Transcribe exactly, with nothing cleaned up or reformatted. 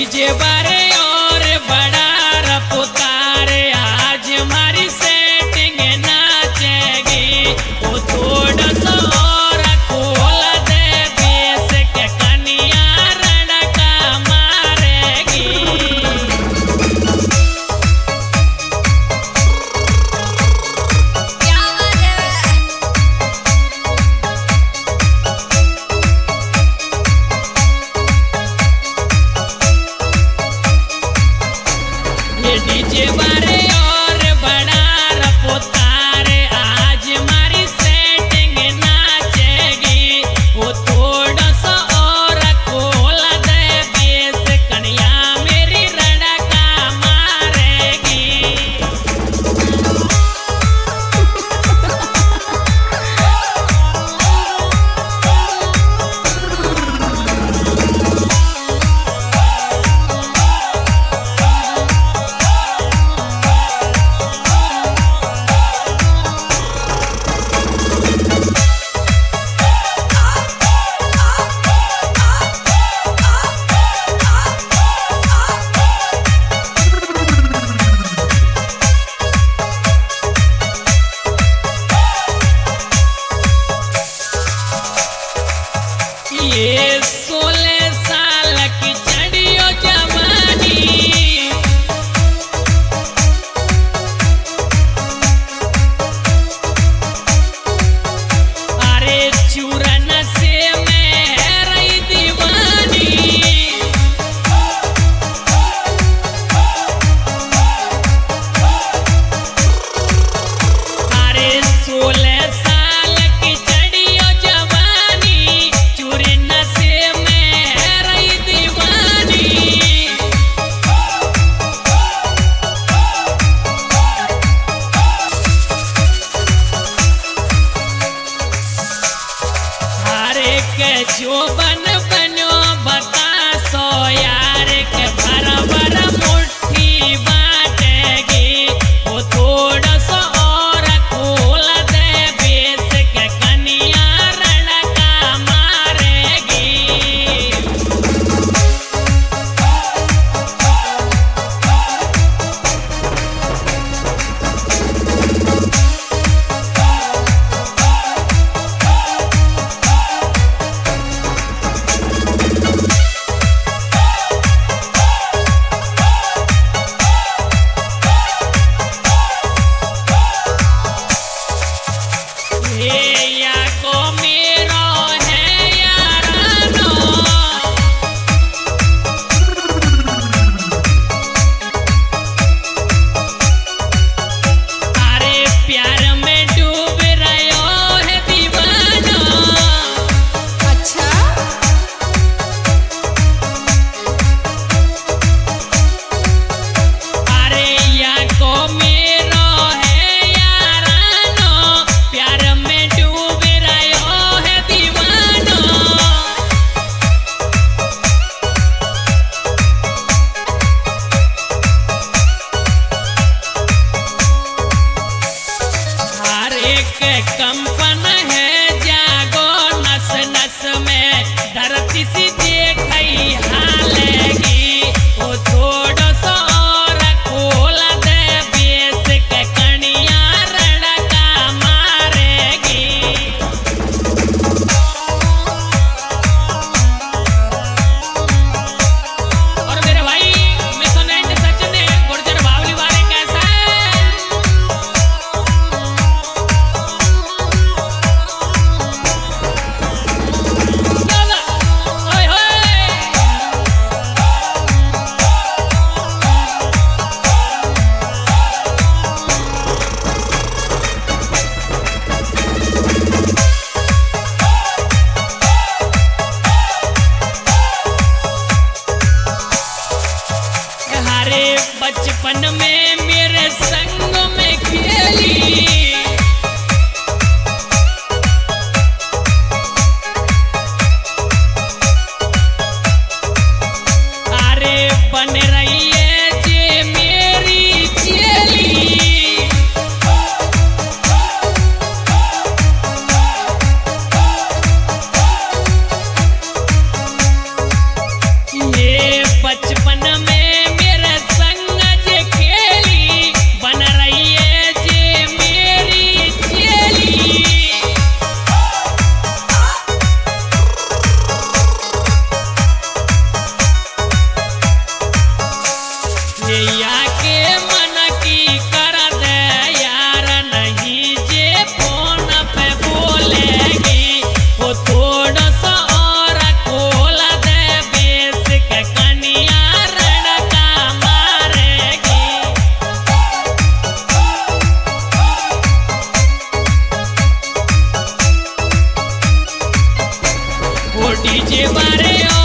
DJ बारे और बड़ा रफ्तार आज हमारी सेटिंग नाचेगी वो थोड़ा सा और खोल दे बेस के कनिया रड़का मारेगी। ये डीजे बारे और बड़ा रफ्तार आज हमारी सेटिंग नाचेगी वो थोड़ा सा और खोल दे बेस कनिया मेरी रड़का मारेगी। ये सोलह साल की चढ़ियो जवानी अरे चूरन से मैं रही दीवानी अरे सोलह साल की चढ़ियो जवानी चूरन से मैं रही दीवानी। अरे के जो बन बनो बता सो यार के भर भर मुट्ठी बांटेगी वो थोड़ा सा और खोल दे बेस के कनिया रड़का मारेगी। अरे